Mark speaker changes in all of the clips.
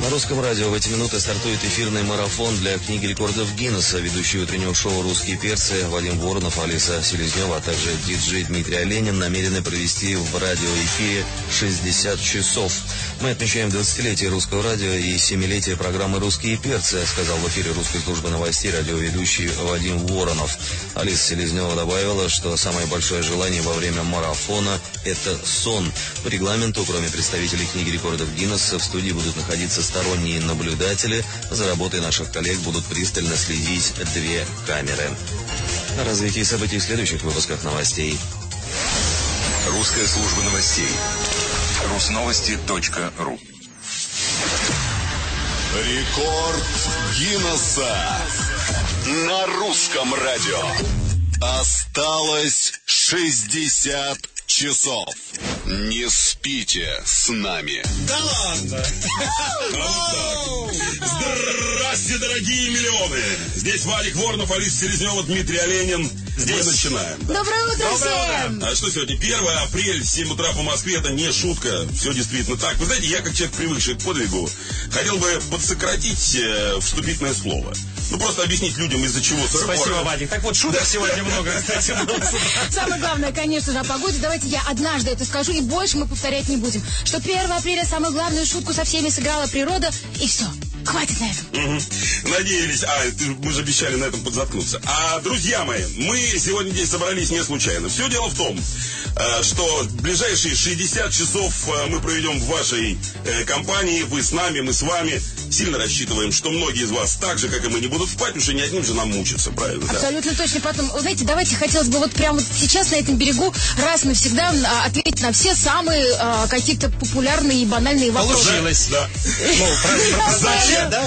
Speaker 1: На Русском радио в эти минуты стартует эфирный марафон для книги рекордов Гиннесса. Ведущие утреннего шоу «Русские перцы» Вадим Воронов, Алиса Селезнева, а также диджей Дмитрий Оленин намерены провести в радиоэфире 60 часов. Мы отмечаем 20-летие русского радио и 7-летие программы «Русские перцы», сказал в эфире русской службы новостей радиоведущий Вадим Воронов. Алиса Селезнева добавила, что самое большое желание во время марафона – это сон. По регламенту, кроме представителей книги рекордов Гиннесса, в студии будут находиться сторонние наблюдатели. За работой наших коллег будут пристально следить 2 камеры. О развитии событий в следующих выпусках новостей.
Speaker 2: Русская служба новостей. Русновости.ру.
Speaker 3: Рекорд Гиннесса на русском радио. Осталось 60 часов. Не спите с нами.
Speaker 4: Да ладно! Здрасте, дорогие миллионы! Здесь Вадик Воронов, Алиса Селезнева, Дмитрий Оленин. Мы начинаем. Да.
Speaker 5: Доброе утро всем!
Speaker 4: А что сегодня? 1 апреля, 7 утра по Москве. Это не шутка. Все действительно так. Вы знаете, я как человек, привыкший к подвигу, хотел бы подсократить вступительное слово. Ну, просто объяснить людям, из-за чего.
Speaker 6: Спасибо, Вадик. Так вот, шуток сегодня много, кстати.
Speaker 5: Самое главное, конечно же, о погоде. Давайте я однажды это скажу, и больше мы повторять не будем. Что 1 апреля самую главную шутку со всеми сыграла природа, и все. Хватит на этом.
Speaker 4: Надеялись. Мы же обещали на этом подзаткнуться. Друзья мои, мы сегодня здесь собрались не случайно. Все дело в том, что ближайшие 60 часов мы проведем в вашей компании. Вы с нами, мы с вами. Сильно рассчитываем, что многие из вас, так же, как и мы, не будут спать, потому что ни одним же нам мучиться, правильно?
Speaker 5: Абсолютно да? Точно. Потом, знаете, давайте хотелось бы вот прямо вот сейчас на этом берегу раз навсегда ответить на все самые какие-то популярные и банальные вопросы.
Speaker 6: Получилось.
Speaker 4: Да.
Speaker 6: Зачем, да?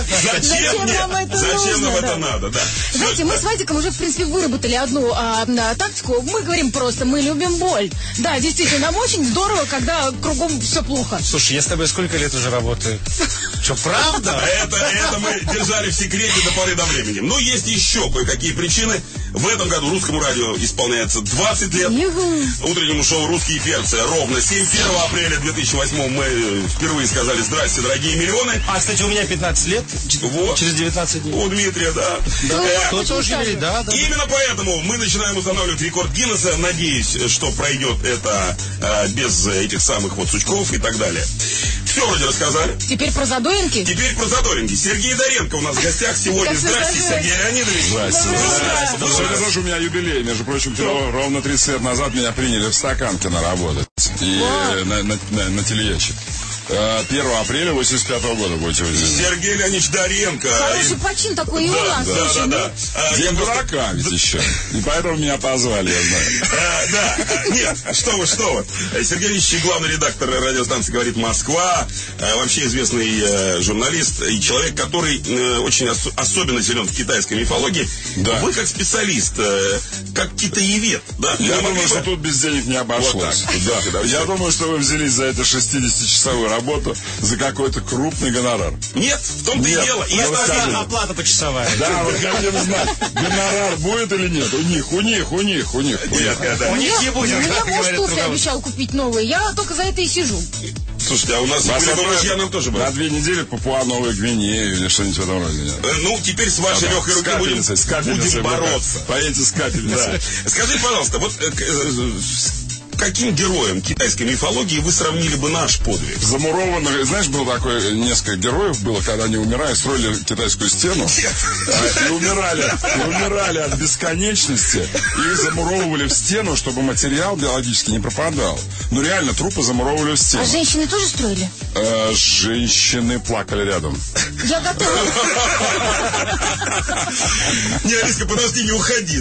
Speaker 4: Зачем нам это надо, да?
Speaker 5: Знаете, мы с Вадиком уже, в принципе, выработали одну тактику. Мы говорим просто, мы любим боль. Да, действительно, нам очень здорово, когда кругом все плохо.
Speaker 6: Слушай, я с тобой сколько лет уже работаю? Что, правда?
Speaker 4: Это мы держали в секрете до поры до времени. Но есть еще кое-какие причины. В этом году русскому радио исполняется 20 лет. Утреннему шоу «Русские перцы» ровно 1 апреля 2008 мы впервые сказали «Здрасте, дорогие миллионы».
Speaker 6: Кстати, у меня 15 лет.
Speaker 4: Вот.
Speaker 6: Через 19 дней.
Speaker 4: У Дмитрия, да.
Speaker 6: Кто тоже говорит, да.
Speaker 4: Именно поэтому мы начинаем устанавливать рекорд Гиннесса. Надеюсь, что пройдет это без этих самых вот сучков и так далее. Все вроде рассказали.
Speaker 5: Теперь про задоринки?
Speaker 4: Теперь про задоринки. Сергей Доренко у нас в гостях сегодня. Здрасте, Сергей Леонидович.
Speaker 7: Здрасте. Сегодня тоже у меня юбилей. Между прочим, ровно 30 лет назад меня приняли в Стаканкино работать. И на телеящик. 1 апреля 85 года будете удивлены.
Speaker 4: Сергей Леонидович Доренко.
Speaker 5: Хороший почин такой и у нас.
Speaker 4: Да.
Speaker 7: День дурака ведь еще. И поэтому меня позвали, я знаю.
Speaker 4: Да. Нет, что вы. Сергей Леонидович, главный редактор радиостанции «Говорит Москва», вообще известный журналист и человек, который очень особенно силен в китайской мифологии.
Speaker 7: Да.
Speaker 4: Вы как специалист, как китаевед, да?
Speaker 7: Я думаю, что тут без денег не обошлось.
Speaker 4: Вот так.
Speaker 7: Я думаю, что вы взялись за это 60-часовую работу за какой-то крупный гонорар.
Speaker 4: Нет, в том-то и дело. И
Speaker 6: это оплата почасовая.
Speaker 7: Да, вот хотим знать, гонорар будет или нет. У них.
Speaker 6: У них не будет.
Speaker 5: Мне муж туфли обещал купить новые. Я только за это и сижу.
Speaker 4: Слушайте, а у нас нам тоже было.
Speaker 7: На 2 недели Папуа Новая Гвинея или что-нибудь в этом роде.
Speaker 4: Ну, теперь с вашей легкой руки будем бороться.
Speaker 7: Поедете с капельницей.
Speaker 4: Скажите, пожалуйста, вот каким героем китайской мифологии вы сравнили бы наш подвиг?
Speaker 7: Замурованных, знаешь, было такое, несколько героев было, когда они умирали, строили китайскую стену и умирали от бесконечности, и их замуровывали в стену, чтобы материал биологически не пропадал. Ну реально, трупы замуровывали в стену.
Speaker 5: А женщины тоже строили?
Speaker 7: Женщины плакали рядом.
Speaker 5: Я готова.
Speaker 4: Не, Алиска, подожди, не уходи.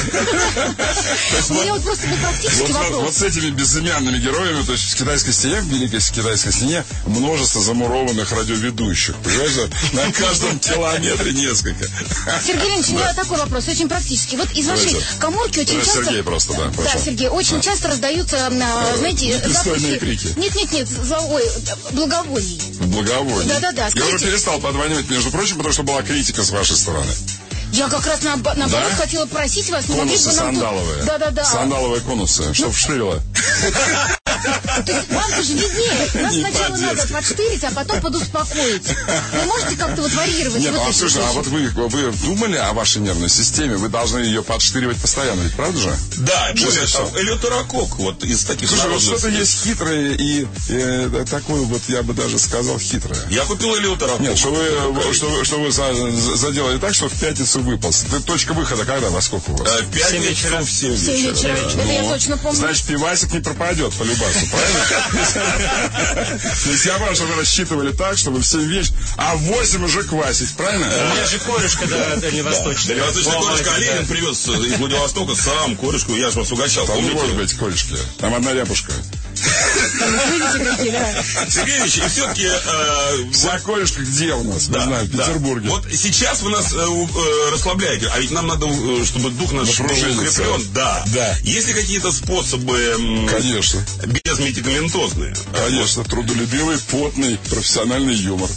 Speaker 5: У меня вот просто практический вопрос.
Speaker 7: Вот с этими безымянными героями, то есть в китайской стене, в Великой китайской стене, множество замурованных радиоведущих. Понимаешь, на каждом километре несколько.
Speaker 5: Сергей Ильич, у меня такой вопрос, очень практический. Вот из вашей каморки очень часто...
Speaker 7: Сергей просто, да.
Speaker 5: Да, Сергей, очень часто раздаются, знаете,
Speaker 7: запахи... крики.
Speaker 5: Нет, благовоний.
Speaker 7: Благовоний?
Speaker 5: Да.
Speaker 7: Я уже перестал подванивать, между прочим, потому что была критика с вашей стороны.
Speaker 5: Я как раз наоборот хотела просить вас, не могли бы нам...
Speaker 7: Конусы сандаловые.
Speaker 5: Да.
Speaker 7: Сандаловые конусы, чтоб штырило.
Speaker 5: То есть вам-то же виднее. Нас
Speaker 7: Не
Speaker 5: сначала надо
Speaker 7: по-детски.
Speaker 5: подштырить, а потом подуспокоить. Вы можете как-то вот варьировать
Speaker 7: Нет,
Speaker 5: в этой
Speaker 7: слушай, а
Speaker 5: ситуации?
Speaker 7: вот вы думали о вашей нервной системе? Вы должны ее подштыривать постоянно, ведь правда же?
Speaker 4: Да, более
Speaker 7: Честно,
Speaker 4: того, элеутерокок, вот из таких
Speaker 7: Слушай, вот
Speaker 4: народных
Speaker 7: что-то
Speaker 4: средств.
Speaker 7: есть хитрое и такое вот, я бы даже сказал, хитрое.
Speaker 4: Я купил элеутерокок.
Speaker 7: Нет, что вы заделали так, что в пятницу выполз. Точка выхода когда? Во сколько у вас?
Speaker 4: В пятницу в 7
Speaker 5: 7
Speaker 4: вечера.
Speaker 5: вечера. Это я точно помню.
Speaker 7: Значит, пивасик не пропадет по любасу, правильно? То есть я ваш, вы рассчитывали так, чтобы в 7 вечера, а в 8 уже квасить, правильно?
Speaker 6: У меня же корюшка дальневосточная.
Speaker 4: Дальневосточная корюшка Оленин привез из Владивостока сам корюшку, я же вас угощал.
Speaker 7: Там не
Speaker 4: помните?
Speaker 7: может быть корюшки. Там одна ряпушка.
Speaker 5: Видите, какие, да?
Speaker 4: Сергеевич, и все-таки...
Speaker 7: Вся корюшка где у нас? Не знаю, в Петербурге.
Speaker 4: Вот сейчас вы нас расслабляете, а ведь нам надо, чтобы дух наш был
Speaker 7: Напружиниться.
Speaker 4: укреплен. Да.
Speaker 7: Да.
Speaker 4: Есть ли какие-то способы
Speaker 7: Конечно.
Speaker 4: безмедикаментозные?
Speaker 7: Конечно, трудолюбивый, потный, профессиональный юмор.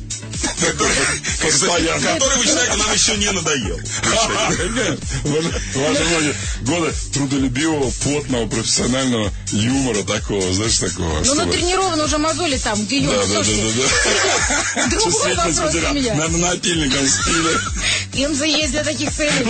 Speaker 4: Который, вы считаете, нам еще не надоел.
Speaker 7: Ваши многие годы трудолюбивого, потного, профессионального юмора такого, знаешь, такого.
Speaker 5: Ну, натренированы уже мозоли там, где юмор. Слушайте, другой вопрос у меня.
Speaker 7: Надо напильником стиля.
Speaker 5: МЗ есть для таких целей.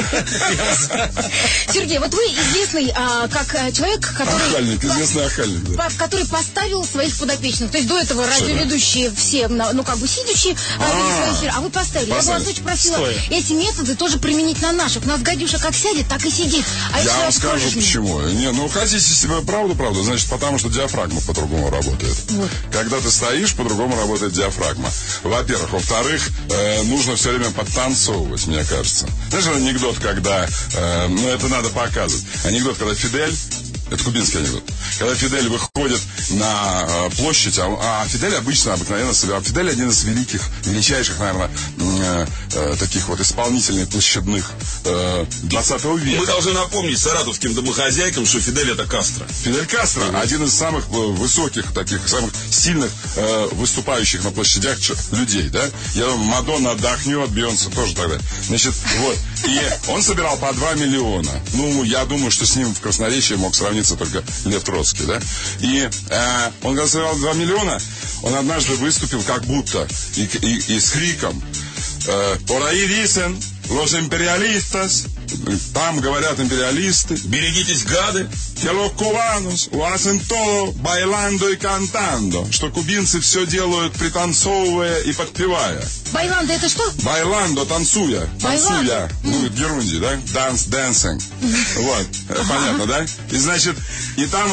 Speaker 5: Сергей, вот вы известный как человек,
Speaker 7: Охальник, известный охальник, да.
Speaker 5: который поставил своих подопечных. То есть до этого радиоведущие все, ну, как бы сидящие, свои эфиры, а вы поставили. Я бы вас очень просила эти методы тоже применить на наших. У нас гадюша как сядет, так и сидит. А
Speaker 7: Я вам
Speaker 5: человек
Speaker 7: скажу
Speaker 5: прожженный.
Speaker 7: почему. Не, ну хотите себе правду, значит, потому что диафрагма по-другому работает.
Speaker 5: Вот.
Speaker 7: Когда ты стоишь, по-другому работает диафрагма. Во-первых. Во-вторых, нужно все время подтанцовывать, мне кажется. Знаешь, анекдот, когда, ну это надо показывать. Анекдот, когда Фидель, это кубинский анекдот, когда Фидель выходит на площадь, а Фидель обычно, обыкновенно, Фидель один из величайших, наверное, таких вот исполнительных площадных 20 века.
Speaker 4: Мы должны напомнить саратовским домохозяйкам, что Фидель это Кастро.
Speaker 7: Фидель Кастро, один из самых высоких, таких, самых сильных выступающих на площадях людей, да? Я думаю, Мадонна отдохнет, Бейонсе тоже тогда. Значит, вот. И он собирал по 2 миллиона. Ну, я думаю, что с ним в красноречии мог сравниться только Лев Троцкий, да? И он, когда собирал 2 миллиона, он однажды выступил как будто и с криком «Por ahí dicen los imperialistas», там говорят империалисты,
Speaker 4: Берегитесь, гады.
Speaker 7: que los cubanos lo hacen todo bailando y cantando, что кубинцы все делают пританцовывая и подпевая.
Speaker 5: Байланда это что?
Speaker 7: Байландо, танцуя.
Speaker 5: Байландо.
Speaker 7: Ну, в Герунде, да? Dancing. Вот, понятно, да? И, значит, и там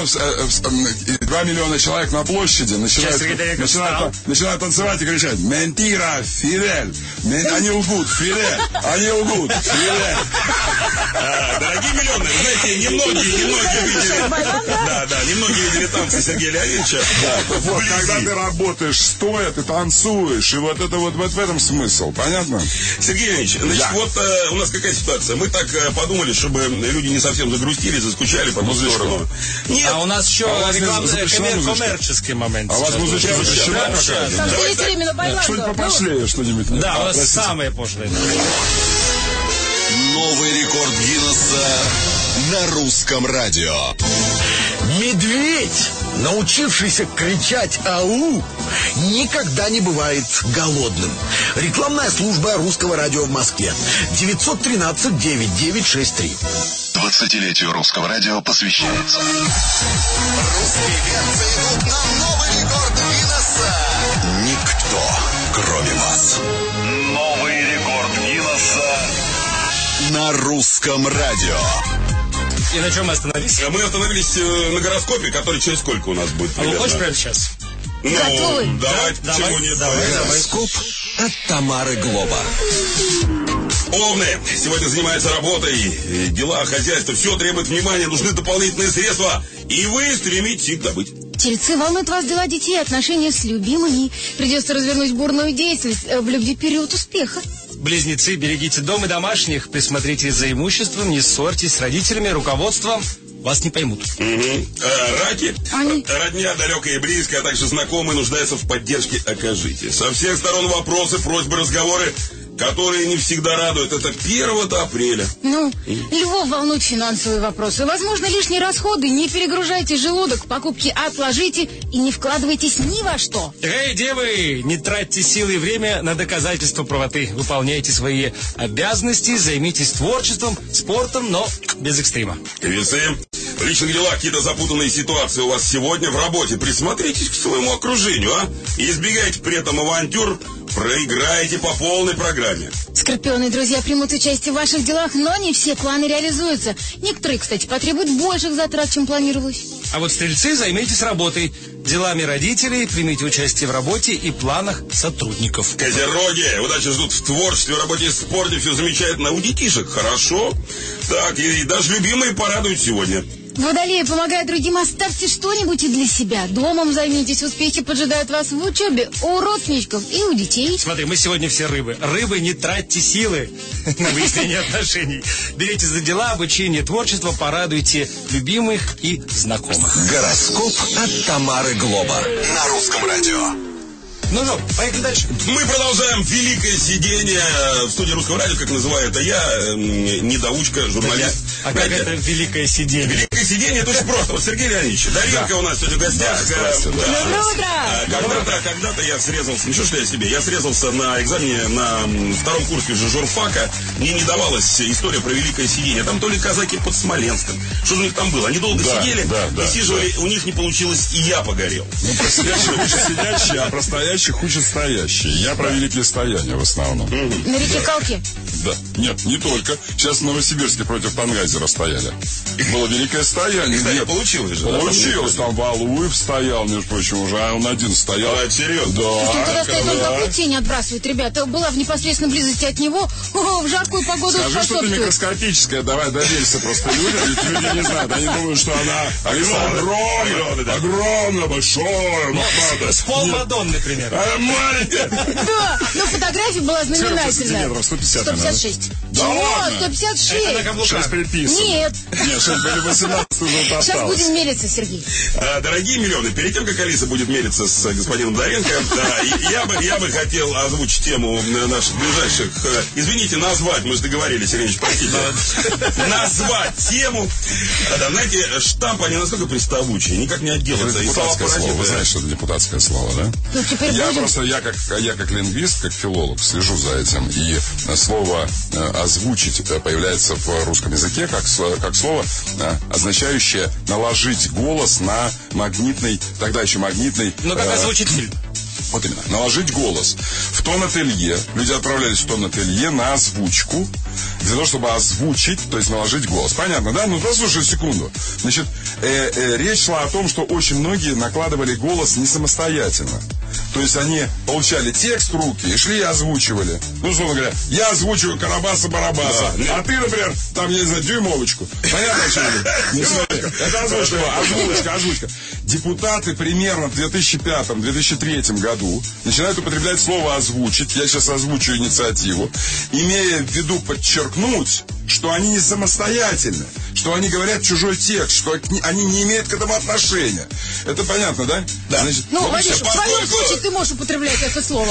Speaker 7: 2 миллиона человек на площади начинают танцевать и кричать «Ментира, Фидель!» Они лгут, Фидель! Они лгут, Фидель!
Speaker 4: Дорогие миллионы, знаете, немногие видели... немногие видели танцы Сергея Леонидовича.
Speaker 7: Вот, когда ты работаешь стоя, ты танцуешь, и вот это вот в этом смысл, понятно?
Speaker 4: Сергей Леонидович, значит, вот у нас какая ситуация? Мы так подумали, чтобы люди не совсем загрустили, заскучали по ту сторону. Нет,
Speaker 6: А у нас еще коммерческий момент.
Speaker 7: А у вас музычка запрещена какая-то?
Speaker 5: Там же есть время на байланду.
Speaker 7: Что-нибудь попошлее, что-нибудь.
Speaker 6: Да, у нас самые пошлые.
Speaker 3: Новый рекорд Гиннесса на русском радио.
Speaker 8: Медведь, научившийся кричать «Ау», никогда не бывает голодным. Рекламная служба русского радио в Москве. 913-9963.
Speaker 2: 20-летию русского радио посвящается.
Speaker 3: Русские перцы идут на новый рекорд Гиннесса. Никто, кроме вас. Новый рекорд Гиннесса на русском радио.
Speaker 6: И на чем мы остановились?
Speaker 4: мы остановились на гороскопе, который через сколько у нас будет?
Speaker 6: А вы
Speaker 4: примерно?
Speaker 6: хочешь прямо сейчас?
Speaker 4: Ну,
Speaker 5: Готовы?
Speaker 4: давай,
Speaker 6: Да,
Speaker 4: почему
Speaker 6: давай,
Speaker 4: нет?
Speaker 6: давай.
Speaker 8: Гороскоп от Тамары Глоба.
Speaker 4: Овны сегодня занимаются работой, дела, хозяйство, все требует внимания, нужны дополнительные средства, и вы стремитесь их добыть.
Speaker 5: Тельцы, волнуют вас дела детей, отношения с любимыми. Придется развернуть бурную деятельность в любви период успеха.
Speaker 6: Близнецы, берегите дом и домашних, присмотрите за имуществом, не ссорьтесь с родителями, руководством. Вас не поймут.
Speaker 4: Раки,
Speaker 5: Они?
Speaker 4: родня далекая и близкая, а также знакомые, нуждаются в поддержке, окажите. Со всех сторон вопросы, просьбы, разговоры которые не всегда радуют. Это 1 апреля.
Speaker 5: Ну, львов волнуют финансовые вопросы. Возможно, лишние расходы. Не перегружайте желудок, покупки отложите и не вкладывайтесь ни во что.
Speaker 6: Эй, девы, не тратьте силы и время на доказательство правоты. Выполняйте свои обязанности, займитесь творчеством, спортом, но без экстрима.
Speaker 4: Весы. В личных делах какие-то запутанные ситуации у вас сегодня в работе. Присмотритесь к своему окружению, а? И избегайте при этом авантюр, проиграете по полной программе.
Speaker 5: Скорпионы, друзья, примут участие в ваших делах, но не все планы реализуются. Некоторые, кстати, потребуют больших затрат, чем планировалось.
Speaker 6: А вот стрельцы, займитесь работой, делами родителей, примите участие в работе и планах сотрудников.
Speaker 4: Козероги, удачи ждут в творчестве, работе и спорте, все замечательно. У детишек хорошо. Так, и даже любимые порадуют сегодня.
Speaker 5: Водолеи, помогая другим, оставьте что-нибудь и для себя. Домом займитесь, успехи поджидают вас в учебе, у родственников и у детей.
Speaker 6: Смотри, мы сегодня все рыбы. Рыбы, не тратьте силы на выяснение отношений. Берите за дела, обучение, творчество, порадуйте любимых и знакомых.
Speaker 8: Гороскоп от Тамары Глоба.
Speaker 3: На русском радио.
Speaker 6: Ну что, поехали дальше.
Speaker 4: Мы продолжаем великое сидение в студии Русского радио, как называю это я, недоучка, журналист.
Speaker 6: А как это великое сидение?
Speaker 4: Великое сидение, это очень просто. Вот Сергей Леонидович, Даринка у нас сегодня в гостях.
Speaker 5: Доброе утро!
Speaker 4: Когда-то я срезался, ничего, что я себе, я срезался на экзамене на 2-м курсе уже журфака. Мне не давалась история про великое сидение. Там то ли казаки под Смоленском. Что же у них там было? Они долго сидели, высиживали, у них не получилось, и я погорел.
Speaker 7: Ну, про сидящие лучше сидящие, а про стоящих учат стоящие. Я про великие стояния в основном.
Speaker 5: На реке Калки?
Speaker 7: Да. Нет, не только. Сейчас в Новосибирске против Тангайзера стояли. Было великое стояние.
Speaker 4: Кстати, получилось же.
Speaker 7: Получилось. Там Валуев стоял, между прочим, уже, а он один стоял.
Speaker 4: А, серьезно?
Speaker 7: Да.
Speaker 5: Он туда стоит, он такую тень отбрасывает, ребята. Была в непосредственной близости от него, в жаркую погоду
Speaker 7: скажи, что ты микроскопическая, давай доверься просто людям, ведь люди не знают, они думают, что она огромная, большая,
Speaker 6: с пол Мадонны, примерно.
Speaker 7: Маленькая.
Speaker 5: Да, но фотография была знаменательная.
Speaker 7: 150,
Speaker 5: 156.
Speaker 7: Да ладно?
Speaker 5: 156.
Speaker 6: Это на каблуках.
Speaker 7: 6 приписано.
Speaker 5: Нет.
Speaker 7: Нет, 6 были 18, уже вот
Speaker 5: Сейчас
Speaker 7: осталось.
Speaker 5: будем мериться, Сергей.
Speaker 4: Дорогие миллионы, перед тем, как Алиса будет мериться с господином Даренко, я бы хотел озвучить тему наших ближайших... Извините, назвать, мы же договорились, Сергеевич, простите. Назвать тему. Да, знаете, штампы, они настолько приставучие, никак не отделаться.
Speaker 7: Это депутатское слово, вы знаете, что это депутатское слово, да?
Speaker 5: Ну, теперь
Speaker 7: Я как лингвист, как филолог, слежу за этим. И слово «озвучить» появляется в русском языке как слово, означающее наложить голос на магнитный, тогда еще магнитный...
Speaker 6: Но как озвучить фильм?
Speaker 7: Вот именно, наложить голос. В тон-ателье, люди отправлялись в тон-ателье на озвучку, для того, чтобы озвучить, то есть наложить голос. Понятно, да? Ну, послушай секунду. Значит, речь шла о том, что очень многие накладывали голос не самостоятельно. То есть они получали текст в руки и шли и озвучивали. Ну, условно говоря, я озвучиваю Карабаса-Барабаса, а ты, например, там, я не знаю, дюймовочку. Понятно, о чем я? Это озвучка. Депутаты примерно в 2005-2003 году начинают употреблять слово «озвучить». Я сейчас озвучу инициативу, имея в виду подчеркнуть, что они не самостоятельны, что они говорят чужой текст, что они не имеют к этому отношения. Это понятно, да?
Speaker 4: Да.
Speaker 7: Значит,
Speaker 5: ну, Вадим, в твоем случае ты можешь употреблять это слово.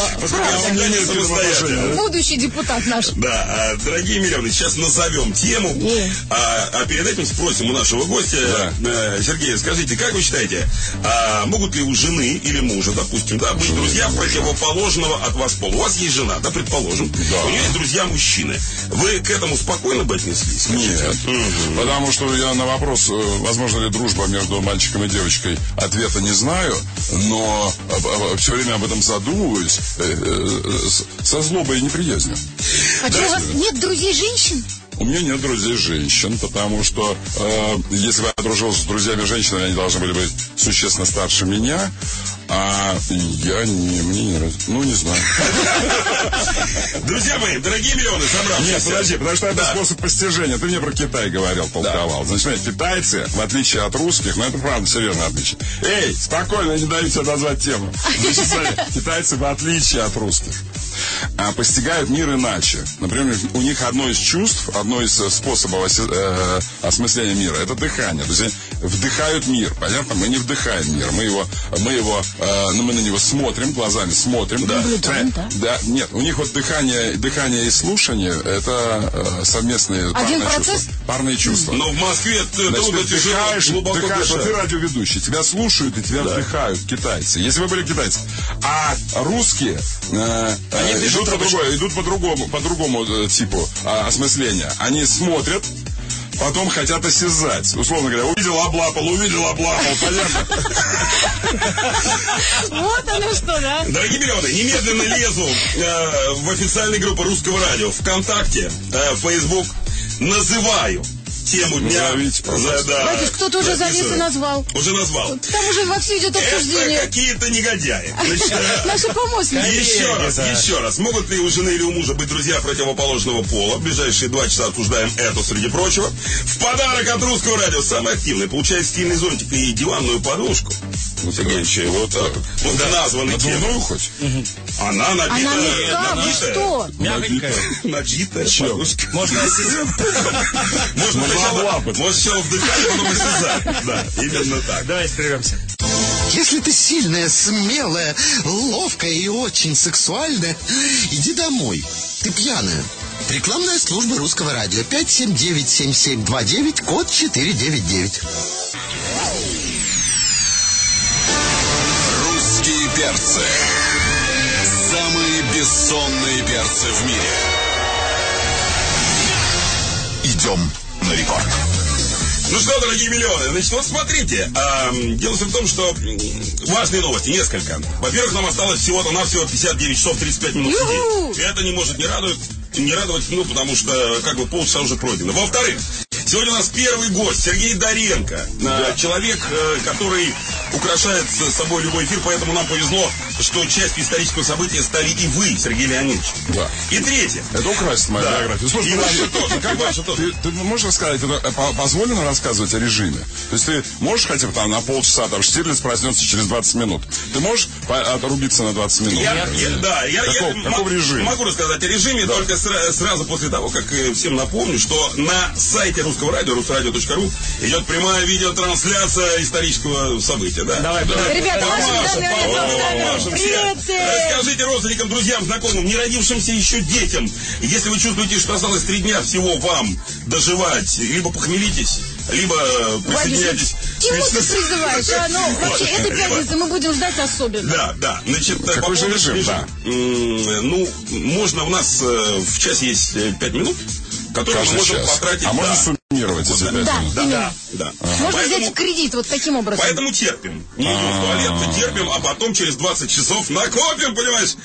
Speaker 5: Будущий депутат наш.
Speaker 4: Да, дорогие миллионы, сейчас назовем тему, а перед этим спросим у нашего гостя, Сергея, скажите, как вы считаете, могут ли у жены или мужа, допустим, да, быть друзья противоположного от вас пола? У вас есть жена, да, предположим, у нее есть друзья-мужчины. Вы к этому спокойно бы отнеслись?
Speaker 7: Нет, потому что я на вопрос, возможно ли дружба между мальчиком и девочкой, ответа не знаю, но все время об этом задумываюсь со злобой и неприязнью.
Speaker 5: А что, у вас нет друзей-женщин?
Speaker 7: У меня нет друзей-женщин, потому что если бы я дружил с друзьями-женщинами, они должны были быть существенно старше меня, а мне не нравится. Ну, не знаю.
Speaker 4: Друзья мои, дорогие миллионы, собравшиеся.
Speaker 7: Нет, подожди, потому что это способ постижения. Ты мне про Китай говорил, толковал. Значит, китайцы, в отличие от русских, это правда серьезное отличие. Эй, спокойно, я не даю тебе назвать тему. Значит, смотри, китайцы, в отличие от русских, постигают мир иначе. Например, у них одно из чувств, одно из способов осмысления мира — это дыхание. То есть они вдыхают мир. Понятно? Мы не вдыхаем мир. Мы его но мы на него смотрим, глазами смотрим. Да. Да, нет, у них вот дыхание и слушание, это совместные парные чувства.
Speaker 4: Но в Москве трудно, тяжело, глубоко дышать.
Speaker 7: Вот ты радиоведущий, тебя слушают и тебя вдыхают китайцы. Если вы были китайцы. А русские идут по другому типу осмысления. Они смотрят, потом хотят осязать. Условно говоря, увидел, облапал, понятно?
Speaker 5: Вот оно что, да?
Speaker 4: Дорогие миллионы, немедленно лезу в официальные группы Русского радио, ВКонтакте, Facebook, называю тему дня.
Speaker 5: Батюш, кто-то уже залез и назвал.
Speaker 4: Уже назвал.
Speaker 5: Там уже вовсю идет обсуждение.
Speaker 4: Это какие-то негодяи.
Speaker 5: Наши помощники.
Speaker 4: Еще раз. Могут ли у жены или у мужа быть друзья противоположного пола? В ближайшие 2 часа обсуждаем это, среди прочего. В подарок от Русского радио самый активный получает стильный зонтик и диванную подушку. Сергеевич, вот названный темой.
Speaker 7: хоть?
Speaker 4: Она набитая.
Speaker 5: Что?
Speaker 6: Мягонькая.
Speaker 4: Набитая подушка.
Speaker 6: Можно осязать.
Speaker 4: Может сначала вдыхать, потом осязать. Да, именно так.
Speaker 6: Давайте прервемся.
Speaker 9: Если ты сильная, смелая, ловкая и очень сексуальная, иди домой. Ты пьяная. Рекламная служба Русского радио. 579-7729, код 499.
Speaker 3: Русские перцы. Самые бессонные перцы в мире. Идем на рекорд.
Speaker 4: Ну что, дорогие миллионы, значит, вот смотрите, дело в том, что важные новости, несколько. Во-первых, нам осталось всего-навсего 59 часов 35 минут сидеть. Это не может не радовать, ну, потому что, как бы, полчаса уже пройдено. Во-вторых, сегодня у нас первый гость, Сергей Доренко. Человек, который украшает собой любой эфир, поэтому нам повезло, что частью исторического события стали и вы, Сергей Леонидович.
Speaker 7: Да.
Speaker 4: И третье.
Speaker 7: Это украсит мою биографию. Слушай,
Speaker 4: и ваша тоже. Как ваша тоже?
Speaker 7: Ты можешь рассказать, это позволено рассказывать о режиме? То есть ты можешь хотя бы там на полчаса, там Штирлиц проснется через 20 минут. Ты можешь отрубиться на 20 минут?
Speaker 4: Я
Speaker 7: какого режима?
Speaker 4: Могу рассказать о режиме, только сразу после того, как всем напомню, что на сайте Русского радио, rusradio.ru, идет прямая видеотрансляция исторического события. Да?
Speaker 5: Давай. Ребята, привет!
Speaker 4: Расскажите родственникам, друзьям, знакомым, не родившимся еще детям, если вы чувствуете, что осталось 3 дня всего вам доживать, либо похмелитесь, либо присоединяйтесь.
Speaker 5: Чему ты призываешь? Ну, вообще, этой пятницы мы будем ждать особенно.
Speaker 4: Да. Значит,
Speaker 7: какой же режим? Да.
Speaker 4: Ну, можно, у нас в часе есть 5 минут, которые мы можем потратить.
Speaker 7: А можно суммировать эти 5 минут?
Speaker 4: Да.
Speaker 5: Можно взять в кредит вот таким образом.
Speaker 4: Поэтому терпим. Не идем в туалет, терпим, а потом через 20 часов накопим, понимаешь?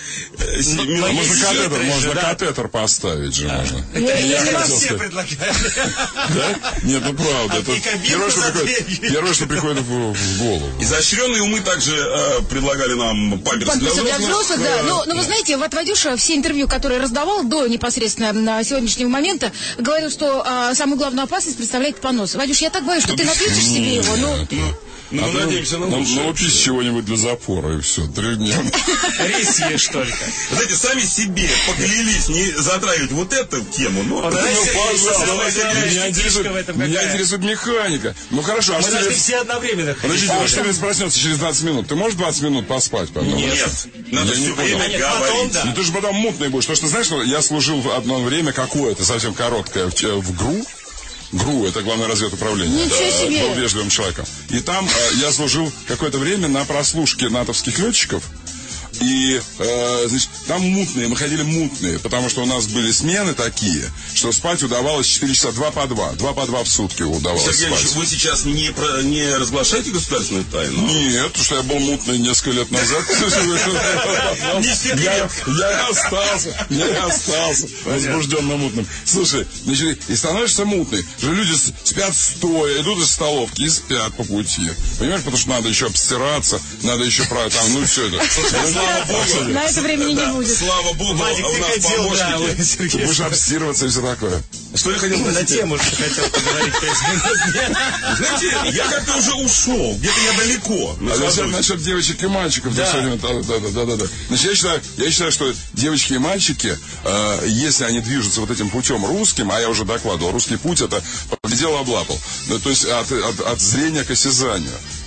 Speaker 7: Можно катетер поставить же можно.
Speaker 6: Это все предлагают.
Speaker 7: Да? Нет, ну правда. Это первое, что приходит в голову.
Speaker 4: Изощренные умы также предлагали нам памперсы для взрослых.
Speaker 5: Да. Но вы знаете, вот Вадюша все интервью, которые раздавал до непосредственно сегодняшнего момента, говорил, что самую главную опасность представляет понос. Вадюш, я так боюсь, что ты накличешь себе его.
Speaker 4: Ну, мы надеемся на лучшее.
Speaker 7: Налупись чего-нибудь для запора, и все, 3 дня.
Speaker 6: Рис ешь только.
Speaker 4: Знаете, сами себе поклялись не затрагивать вот эту тему.
Speaker 7: Меня интересует механика. Ну, хорошо.
Speaker 6: Мы должны все одновременно.
Speaker 7: Подождите, а Штирлиц проснется через 20 минут. Ты можешь 20 минут поспать потом?
Speaker 4: Нет. Надо все время говорить.
Speaker 7: Ну, ты же потом мутный будешь. Потому что, знаешь, я служил в одно время какое-то, совсем короткое, в ГРУ. ГРУ, это главное разведуправление.
Speaker 5: Ничего себе.
Speaker 7: Был вежливым человеком. И там я служил какое-то время на прослушке натовских летчиков. И, значит, там мутные, мы ходили мутные, потому что у нас были смены такие, что спать удавалось 4 часа, 2 по 2 в сутки удавалось
Speaker 4: Сергей
Speaker 7: спать.
Speaker 4: Вы сейчас не разглашаете государственную тайну?
Speaker 7: Нет, потому что я был мутный несколько лет назад.
Speaker 4: Не секрет.
Speaker 7: Я остался возбужденно мутным. Слушай, значит, и становишься мутный. Люди спят стоя, идут из столовки и спят по пути. Понимаешь, потому что надо еще обстираться, надо еще там, ну все это.
Speaker 5: На это времени не будет.
Speaker 4: Слава богу, у нас помощники.
Speaker 7: Ты будешь обстирываться и все такое.
Speaker 4: Что я хотел
Speaker 6: на тему, что хотел поговорить 5 минут.
Speaker 4: Знаете, я как-то уже ушел, где-то я далеко.
Speaker 7: Насчет девочек и мальчиков. Да. Значит, я считаю, что девочки и мальчики, если они движутся вот этим путем русским, а я уже докладывал, русский путь это предел облапал. То есть от зрения к осязанию.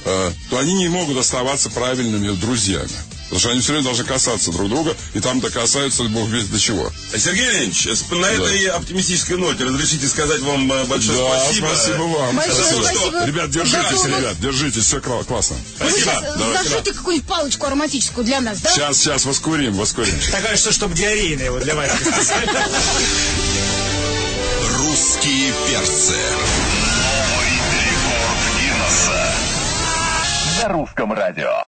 Speaker 7: то они не могут оставаться правильными друзьями. Потому что они все время должны касаться друг друга, и там докасаются бог весть до чего.
Speaker 4: Сергей Леонидович, на этой оптимистической ноте разрешите сказать вам большое спасибо.
Speaker 7: Спасибо вам.
Speaker 5: Большое спасибо.
Speaker 7: Ребят, держитесь, все классно.
Speaker 5: Вы сейчас зажжите какую-нибудь палочку ароматическую для нас, да?
Speaker 7: Сейчас, воскурим.
Speaker 6: Такая, чтобы диарейная вот для Васьки специально.
Speaker 3: Русские перцы.
Speaker 2: Новый рекорд Гиннесса. На Русском радио.